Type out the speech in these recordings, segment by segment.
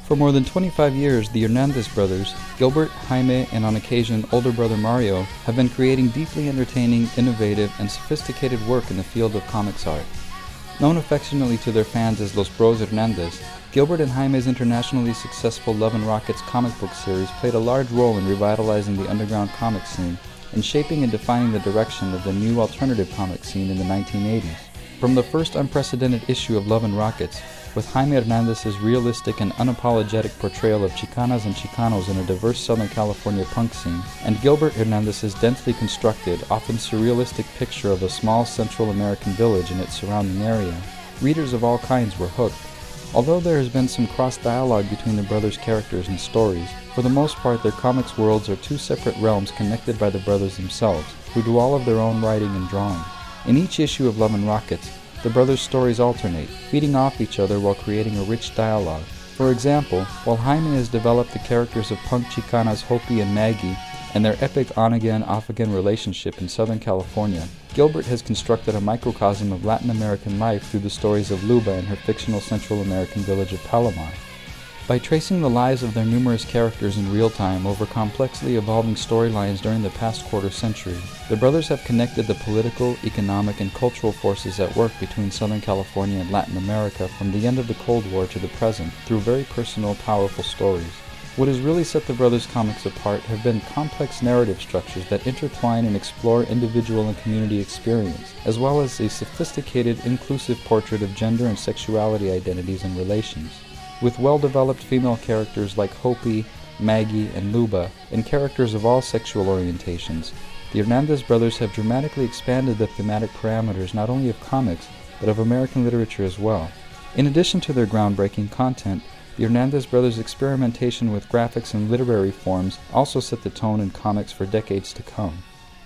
For more than 25 years, the Hernandez brothers, Gilbert, Jaime, and on occasion older brother Mario, have been creating deeply entertaining, innovative, and sophisticated work in the field of comics art. Known affectionately to their fans as Los Bros Hernandez, Gilbert and Jaime's internationally successful Love and Rockets comic book series played a large role in revitalizing the underground comic scene and shaping and defining the direction of the new alternative comic scene in the 1980s. From the first unprecedented issue of Love and Rockets, with Jaime Hernandez's realistic and unapologetic portrayal of Chicanas and Chicanos in a diverse Southern California punk scene, and Gilbert Hernandez's densely constructed, often surrealistic picture of a small Central American village and its surrounding area, readers of all kinds were hooked. Although there has been some cross-dialogue between the brothers' characters and stories, for the most part their comics worlds are two separate realms connected by the brothers themselves, who do all of their own writing and drawing. In each issue of Love and Rockets, the brothers' stories alternate, feeding off each other while creating a rich dialogue. For example, while Jaime has developed the characters of punk Chicanas Hopi and Maggie and their epic on-again, off-again relationship in Southern California, Gilbert has constructed a microcosm of Latin American life through the stories of Luba and her fictional Central American village of Palomar. By tracing the lives of their numerous characters in real time over complexly evolving storylines during the past quarter century, the brothers have connected the political, economic, and cultural forces at work between Southern California and Latin America from the end of the Cold War to the present through very personal, powerful stories. What has really set the brothers' comics apart have been complex narrative structures that intertwine and explore individual and community experience, as well as a sophisticated, inclusive portrait of gender and sexuality identities and relations. With well-developed female characters like Hopi, Maggie, and Luba, and characters of all sexual orientations, the Hernandez brothers have dramatically expanded the thematic parameters not only of comics, but of American literature as well. In addition to their groundbreaking content, the Hernandez brothers' experimentation with graphics and literary forms also set the tone in comics for decades to come.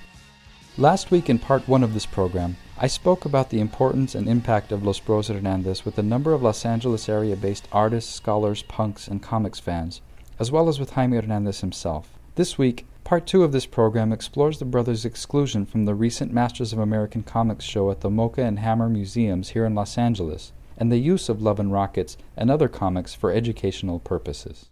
Last week in part 1 of this program, I spoke about the importance and impact of Los Bros Hernandez with a number of Los Angeles area-based artists, scholars, punks, and comics fans, as well as with Jaime Hernandez himself. This week, part 2 of this program explores the brothers' exclusion from the recent Masters of American Comics show at the Mocha and Hammer Museums here in Los Angeles, and the use of Love and Rockets and other comics for educational purposes.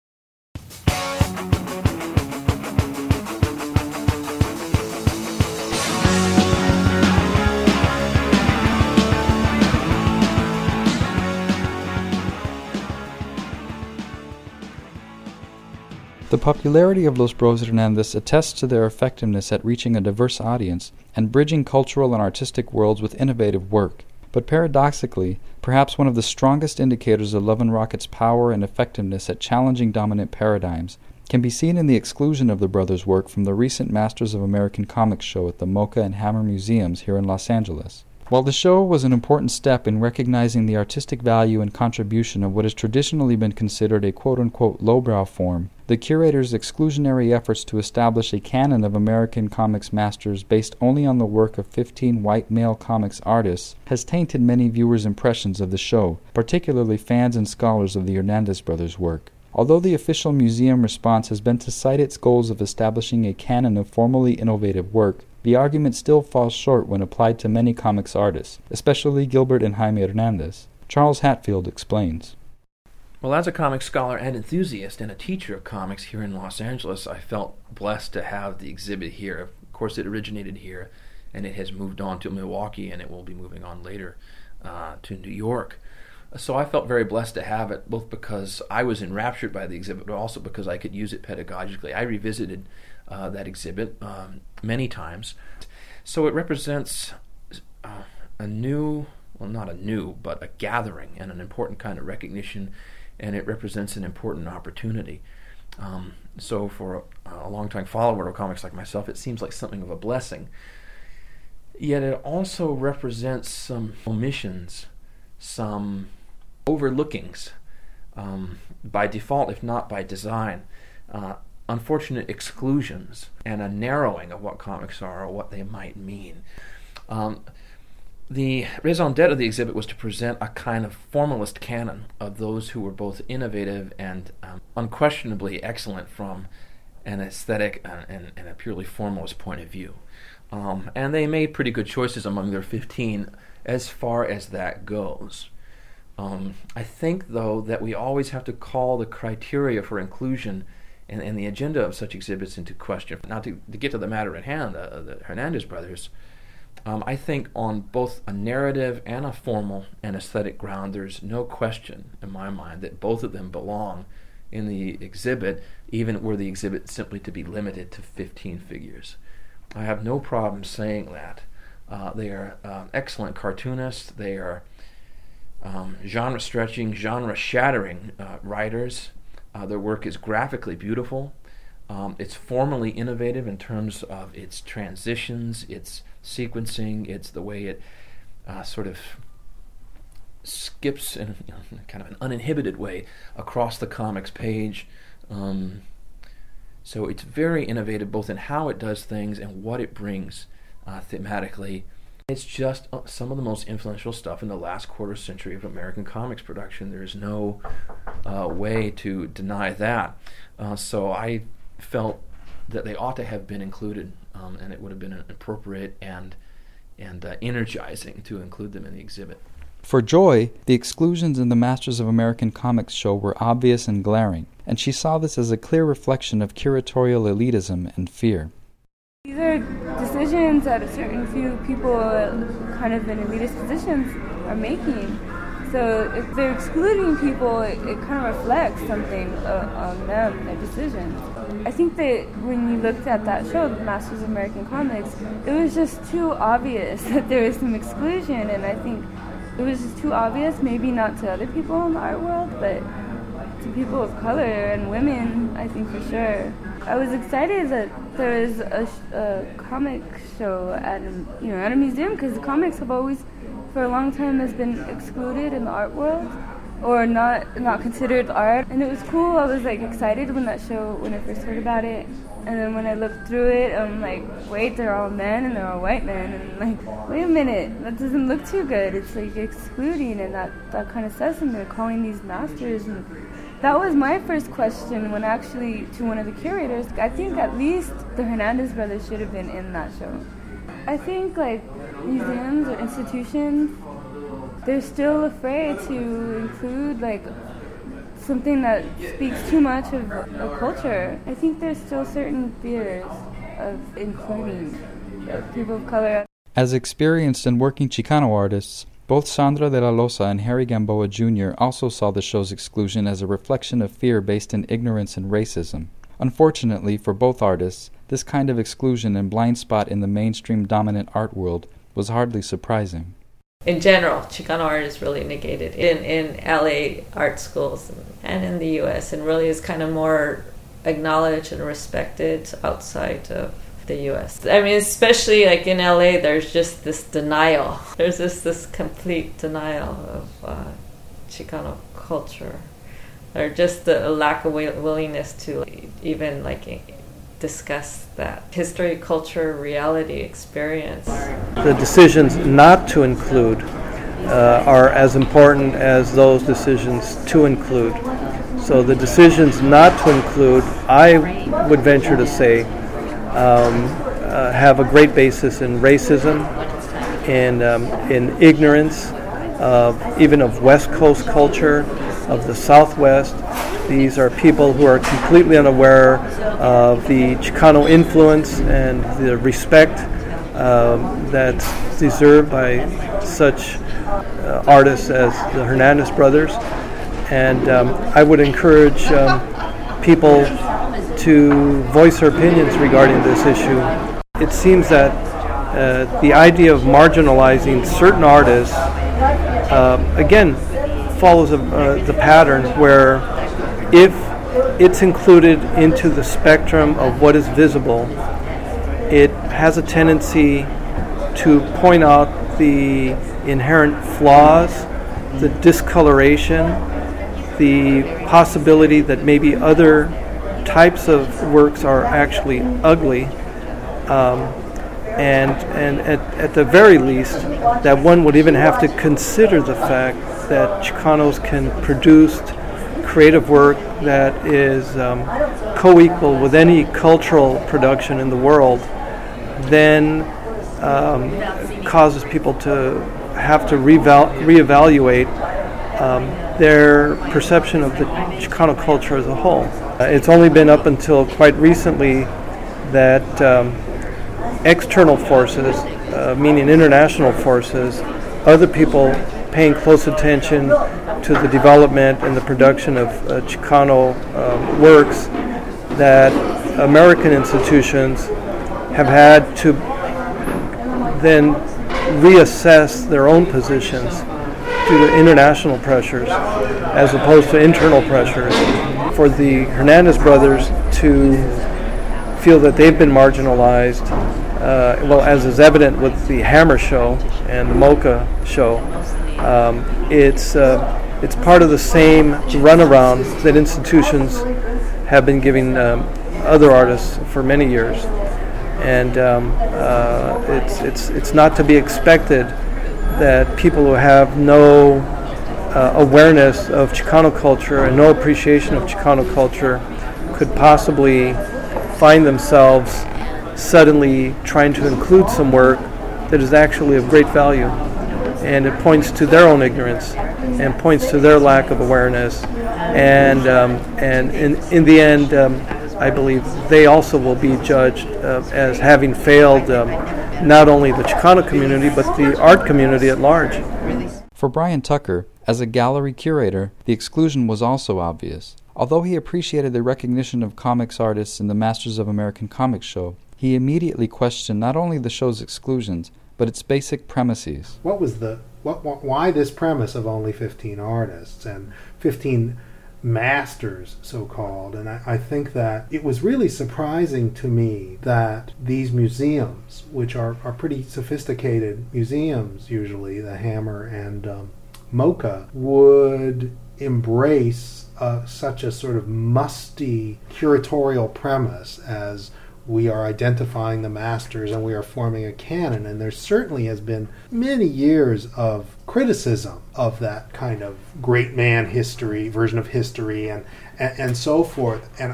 The popularity of Los Bros Hernandez attests to their effectiveness at reaching a diverse audience and bridging cultural and artistic worlds with innovative work. But paradoxically, perhaps one of the strongest indicators of Love and Rockets' power and effectiveness at challenging dominant paradigms can be seen in the exclusion of the brothers' work from the recent Masters of American Comics show at the Mocha and Hammer Museums here in Los Angeles. While the show was an important step in recognizing the artistic value and contribution of what has traditionally been considered a quote-unquote lowbrow form, the curator's exclusionary efforts to establish a canon of American comics masters based only on the work of 15 white male comics artists has tainted many viewers' impressions of the show, particularly fans and scholars of the Hernandez brothers' work. Although the official museum response has been to cite its goals of establishing a canon of formally innovative work, the argument still falls short when applied to many comics artists, especially Gilbert and Jaime Hernandez. Charles Hatfield explains. Well, as a comics scholar and enthusiast and a teacher of comics here in Los Angeles, I felt blessed to have the exhibit here. Of course, it originated here, and it has moved on to Milwaukee, and it will be moving on later to New York. So I felt very blessed to have it, both because I was enraptured by the exhibit, but also because I could use it pedagogically. I revisited that exhibit many times. So it represents a new, well, not a new, but a gathering and an important kind of recognition, and it represents an important opportunity. So for a long-time follower of comics like myself, it seems like something of a blessing. Yet it also represents some omissions, some overlookings, by default, if not by design, unfortunate exclusions, and a narrowing of what comics are or what they might mean. The raison d'etre of the exhibit was to present a kind of formalist canon of those who were both innovative and unquestionably excellent from an aesthetic and a purely formalist point of view. And they made pretty good choices among their 15 as far as that goes. I think, though, that we always have to call the criteria for inclusion and the agenda of such exhibits into question. Now, to get to the matter at hand, the Hernandez brothers, I think on both a narrative and a formal and aesthetic ground, there's no question in my mind that both of them belong in the exhibit, even were the exhibit simply to be limited to 15 figures. I have no problem saying that. They are excellent cartoonists. They are genre-stretching, genre-shattering writers. Their work is graphically beautiful. It's formally innovative in terms of its transitions, its sequencing, it's the way it sort of skips in kind of an uninhibited way across the comics page. So it's very innovative both in how it does things and what it brings thematically. It's just some of the most influential stuff in the last quarter century of American comics production. There's no way to deny that. So I felt that they ought to have been included, and it would have been appropriate and energizing to include them in the exhibit. For Joy, the exclusions in the Masters of American Comics show were obvious and glaring, and she saw this as a clear reflection of curatorial elitism and fear. These are decisions that a certain few people kind of in elitist positions are making. So if they're excluding people, it kind of reflects something on them, their decisions. I think that when you looked at that show, Masters of American Comics, it was just too obvious that there was some exclusion, and I think it was just too obvious, maybe not to other people in the art world, but to people of color and women, I think for sure. I was excited that there was a comic show at a museum, because the comics have always, for a long time, has been excluded in the art world, or not considered art. And it was cool. I was excited when I first heard about it. And then when I looked through it, I'm like, wait, they're all men and they're all white men. And wait a minute, that doesn't look too good. It's excluding, and that kind of says something. They're calling these masters. And that was my first question when actually to one of the curators. I think at least the Hernandez brothers should have been in that show. I think museums or institutions, they're still afraid to include something that speaks too much of a culture. I think there's still certain fears of including people of color. As experienced and working Chicano artists, both Sandra de la Loza and Harry Gamboa Jr. also saw the show's exclusion as a reflection of fear based in ignorance and racism. Unfortunately for both artists, this kind of exclusion and blind spot in the mainstream dominant art world was hardly surprising. In general, Chicano art is really negated in LA art schools and in the US, and really is kind of more acknowledged and respected outside of the US. I mean, especially in LA, there's just this denial. There's this complete denial of Chicano culture, or just a lack of willingness to even discuss that history, culture, reality, experience. The decisions not to include are as important as those decisions to include. So the decisions not to include, I would venture to say, have a great basis in racism, in ignorance, even of West Coast culture, of the Southwest. These are people who are completely unaware of the Chicano influence and the respect that's deserved by such artists as the Hernandez brothers. And I would encourage people to voice their opinions regarding this issue. It seems that the idea of marginalizing certain artists, again, follows the pattern where if it's included into the spectrum of what is visible, it has a tendency to point out the inherent flaws, the discoloration, the possibility that maybe other types of works are actually ugly, and at the very least, that one would even have to consider the fact that Chicanos can produce creative work that is co-equal with any cultural production in the world, then causes people to have to reevaluate their perception of the Chicano culture as a whole. It's only been up until quite recently that external forces, meaning international forces, other people paying close attention to the development and the production of Chicano works, that American institutions have had to then reassess their own positions due to international pressures as opposed to internal pressures. For the Hernandez brothers to feel that they've been marginalized, as is evident with the Hammer show and the Mocha show, it's part of the same runaround that institutions have been giving other artists for many years. And it's not to be expected that people who have no awareness of Chicano culture and no appreciation of Chicano culture could possibly find themselves suddenly trying to include some work that is actually of great value. And it points to their own ignorance and points to their lack of awareness. And in the end, I believe they also will be judged as having failed not only the Chicano community, but the art community at large. For Brian Tucker, as a gallery curator, the exclusion was also obvious. Although he appreciated the recognition of comics artists in the Masters of American Comics show, he immediately questioned not only the show's exclusions, but its basic premises. Why this premise of only 15 artists and 15 masters, so-called? And I think that it was really surprising to me that these museums, which are pretty sophisticated museums usually, the Hammer and Mocha, would embrace such a sort of musty curatorial premise as we are identifying the masters and we are forming a canon. And there certainly has been many years of criticism of that kind of great man history, version of history, and so forth. And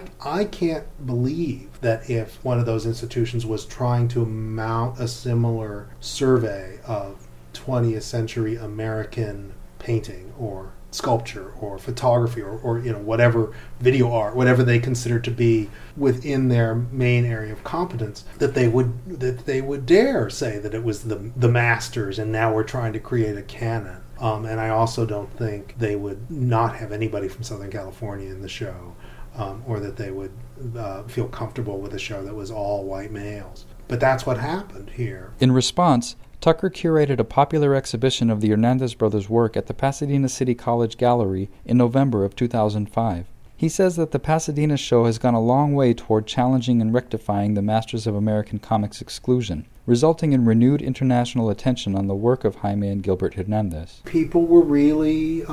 I can't believe that if one of those institutions was trying to mount a similar survey of 20th century American painting or sculpture or photography or whatever, video art, whatever they consider to be within their main area of competence, that they would dare say that it was the masters and now we're trying to create a canon. And I also don't think they would not have anybody from Southern California in the show, or that they would feel comfortable with a show that was all white males. But that's what happened here. In response, Tucker curated a popular exhibition of the Hernandez brothers' work at the Pasadena City College Gallery in November of 2005. He says that the Pasadena show has gone a long way toward challenging and rectifying the Masters of American Comics exclusion, resulting in renewed international attention on the work of Jaime and Gilbert Hernandez. People were really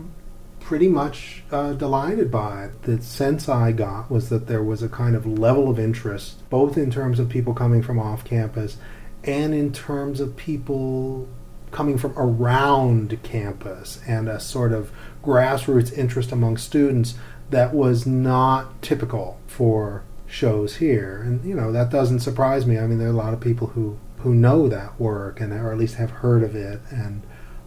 pretty much delighted by it. The sense I got was that there was a kind of level of interest, both in terms of people coming from off campus and in terms of people coming from around campus, and a sort of grassroots interest among students that was not typical for shows here. And, that doesn't surprise me. I mean, there are a lot of people who know that work, and or at least have heard of it, and,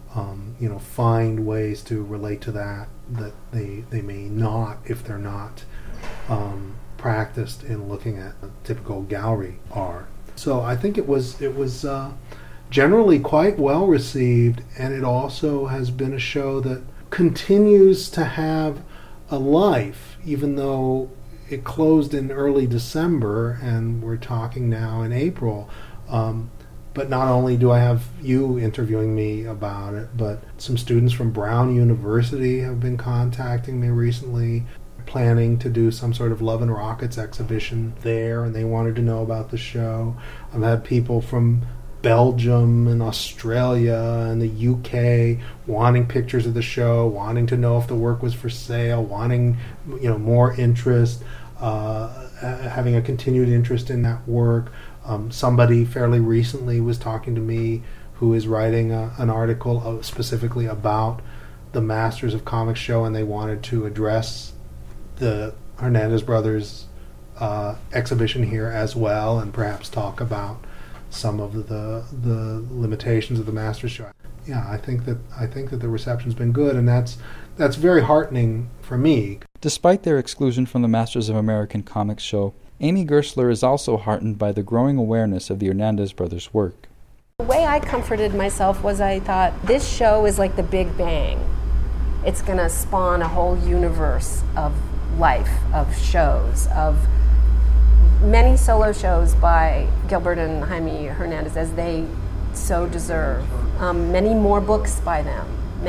find ways to relate to that they may not if they're not practiced in looking at typical gallery art. So I think it was generally quite well received, and it also has been a show that continues to have a life, even though it closed in early December and we're talking now in April. But not only do I have you interviewing me about it, but some students from Brown University have been contacting me recently, planning to do some sort of Love and Rockets exhibition there, and they wanted to know about the show. I've had people from Belgium and Australia and the UK wanting pictures of the show, wanting to know if the work was for sale, wanting more interest, having a continued interest in that work. Somebody fairly recently was talking to me who is writing an article specifically about the Masters of Comics show, and they wanted to address the Hernandez brothers exhibition here as well, and perhaps talk about some of the limitations of the Masters show. yeah, I think that the reception's been good, and that's very heartening for me. Despite their exclusion from the Masters of American Comics show, Amy Gersler is also heartened by the growing awareness of the Hernandez brothers' work. The way I comforted myself was I thought, this show is like the Big Bang. It's going to spawn a whole universe of life, of shows, of many solo shows by Gilbert and Jaime Hernandez, as they so deserve. Many more books by them,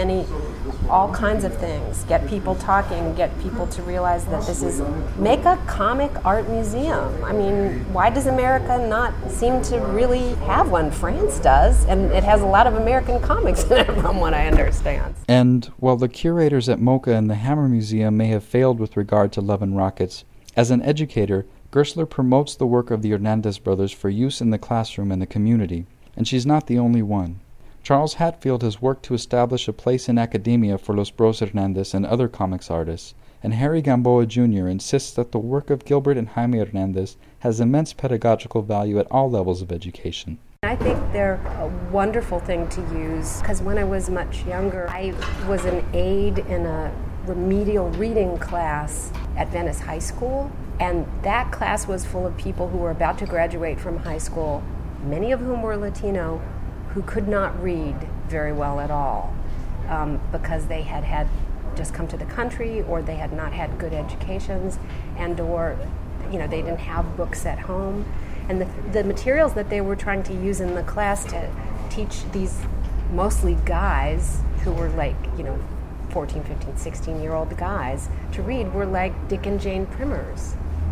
all kinds of things. Get people talking, get people to realize that make a comic art museum. I mean, why does America not seem to really have one? France does, and it has a lot of American comics in it, from what I understand. And while the curators at MoCA and the Hammer Museum may have failed with regard to Love and Rockets, as an educator, Gersler promotes the work of the Hernandez brothers for use in the classroom and the community, and she's not the only one. Charles Hatfield has worked to establish a place in academia for Los Bros Hernandez and other comics artists, and Harry Gamboa Jr. insists that the work of Gilbert and Jaime Hernandez has immense pedagogical value at all levels of education. I think they're a wonderful thing to use, because when I was much younger, I was an aide in a remedial reading class at Venice High School, and that class was full of people who were about to graduate from high school, many of whom were Latino, who could not read very well at all because they had just come to the country, or they had not had good educations, and or they didn't have books at home. And the materials that they were trying to use in the class to teach these mostly guys who were like 14, 15, 16-year-old guys to read were like Dick and Jane primers,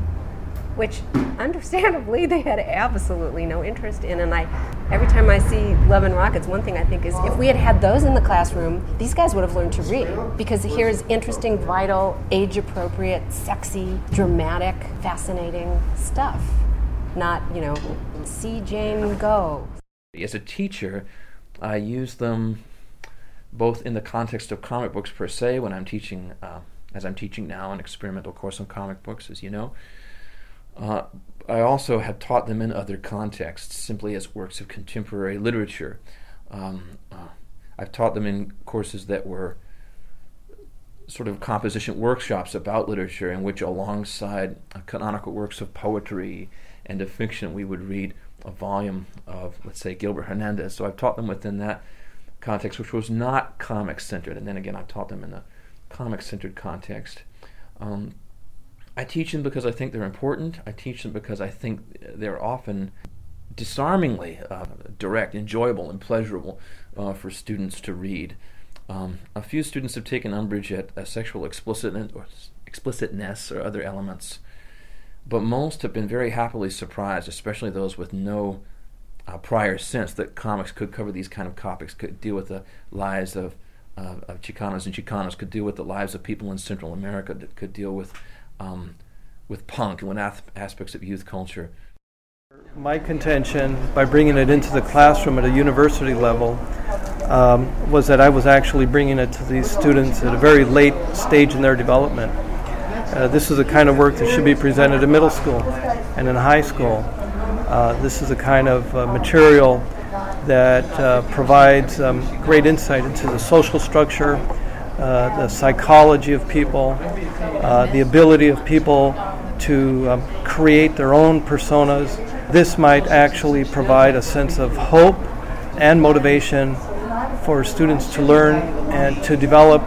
which understandably they had absolutely no interest in. And every time I see Love and Rockets, one thing I think is, if we had had those in the classroom, these guys would have learned to read, because here's interesting, vital, age-appropriate, sexy, dramatic, fascinating stuff, not, see Jane go. As a teacher, I use them both in the context of comic books per se, when I'm teaching, as I'm teaching now, an experimental course on comic books, as you know. I also have taught them in other contexts, simply as works of contemporary literature. I've taught them in courses that were sort of composition workshops about literature, in which alongside canonical works of poetry and of fiction, we would read a volume of, let's say, Gilbert Hernandez. So I've taught them within that context, which was not comic-centered. And then again, I've taught them in a comic-centered context. I teach them because I think they're important. I teach them because I think they're often disarmingly direct, enjoyable, and pleasurable for students to read. A few students have taken umbrage at sexual explicitness or other elements, but most have been very happily surprised, especially those with no prior sense that comics could cover these kind of topics, could deal with the lives of Chicanos and Chicanas, could deal with the lives of people in Central America, that could deal with punk and with aspects of youth culture. My contention, by bringing it into the classroom at a university level, was that I was actually bringing it to these students at a very late stage in their development. This is the kind of work that should be presented in middle school and in high school. This is the kind of material that provides great insight into the social structure, the psychology of people, the ability of people to create their own personas. This might actually provide a sense of hope and motivation for students to learn and to develop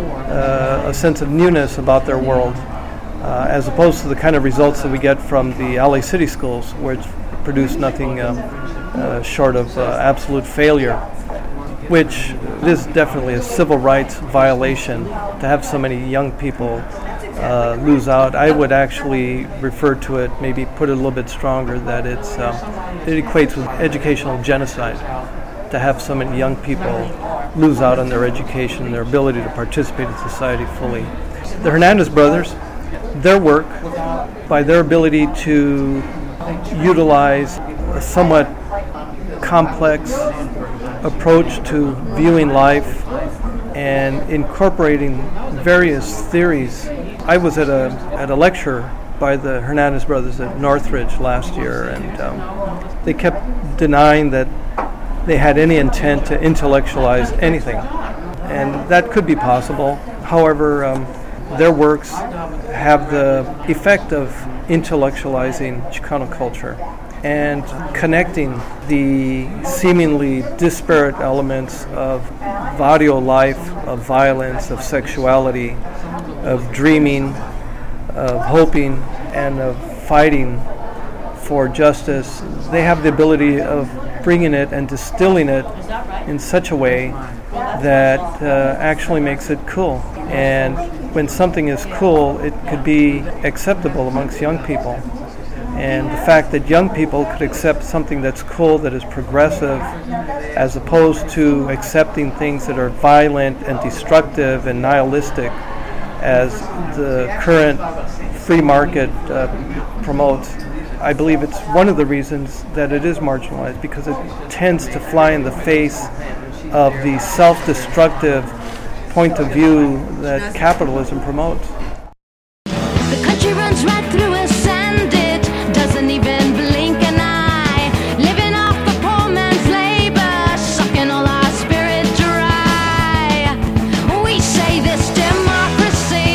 a sense of newness about their world, as opposed to the kind of results that we get from the LA City schools, which produce nothing short of absolute failure, which is definitely a civil rights violation to have so many young people lose out. I would actually refer to it, maybe put it a little bit stronger, that it equates with educational genocide to have so many young people lose out on their education and their ability to participate in society fully. The Hernandez brothers, their work, by their ability to utilize a somewhat complex approach to viewing life and incorporating various theories. I was at a lecture by the Hernandez brothers at Northridge last year, and they kept denying that they had any intent to intellectualize anything. And that could be possible. However, their works have the effect of intellectualizing Chicano culture and connecting the seemingly disparate elements of barrio life, of violence, of sexuality, of dreaming, of hoping, and of fighting for justice. They have the ability of bringing it and distilling it in such a way that actually makes it cool. And when something is cool, it could be acceptable amongst young people. And the fact that young people could accept something that's cool, that is progressive, as opposed to accepting things that are violent and destructive and nihilistic, as the current free market promotes, I believe it's one of the reasons that it is marginalized, because it tends to fly in the face of the self-destructive point of view that capitalism promotes. The country runs right through us and it doesn't even blink an eye. Living off the poor man's labor, sucking all our spirit dry. We say this democracy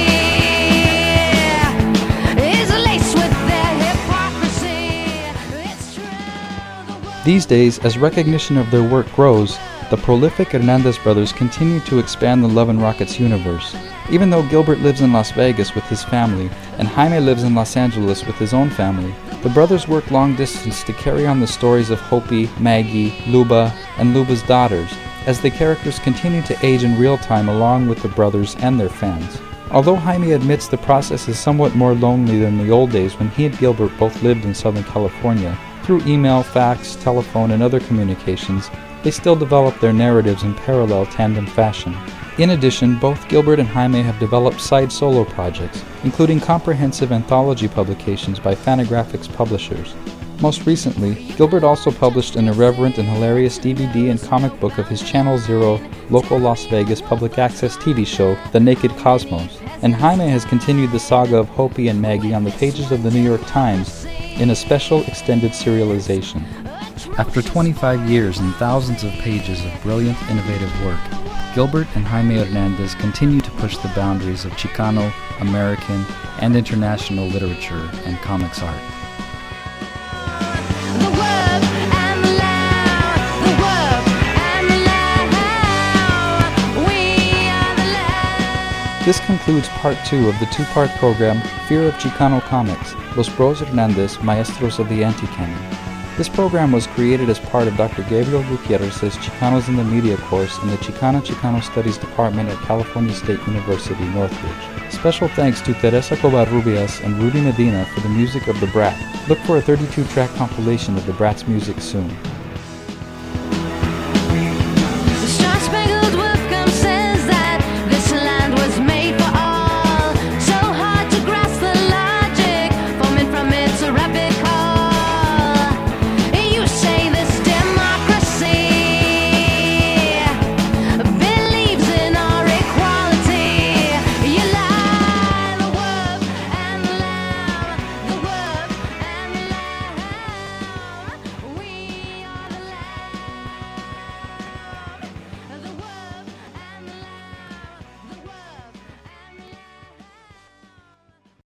is laced with their hypocrisy. It's true. These days, as recognition of their work grows, the prolific Hernandez brothers continue to expand the Love and Rockets universe. Even though Gilbert lives in Las Vegas with his family, and Jaime lives in Los Angeles with his own family, the brothers work long distance to carry on the stories of Hopi, Maggie, Luba, and Luba's daughters, as the characters continue to age in real time along with the brothers and their fans. Although Jaime admits the process is somewhat more lonely than the old days when he and Gilbert both lived in Southern California, through email, fax, telephone, and other communications, they still develop their narratives in parallel tandem fashion. In addition, both Gilbert and Jaime have developed side solo projects, including comprehensive anthology publications by Fantagraphics publishers. Most recently, Gilbert also published an irreverent and hilarious DVD and comic book of his Channel Zero local Las Vegas public access TV show, The Naked Cosmos, and Jaime has continued the saga of Hopi and Maggie on the pages of the New York Times in a special extended serialization. After 25 years and thousands of pages of brilliant, innovative work, Gilbert and Jaime Hernandez continue to push the boundaries of Chicano, American, and international literature and comics art. The work and the loud, the work and the loud, we are the loud. This concludes part 2 of the 2-part program, Fear of Chicano Comics, Los Bros Hernandez, Maestros of the Anti-Canon. This program was created as part of Dr. Gabriel Gutierrez's Chicanos in the Media course in the Chicano Studies Department at California State University, Northridge. Special thanks to Teresa Covarrubias and Rudy Medina for the music of The Brat. Look for a 32-track compilation of The Brat's music soon.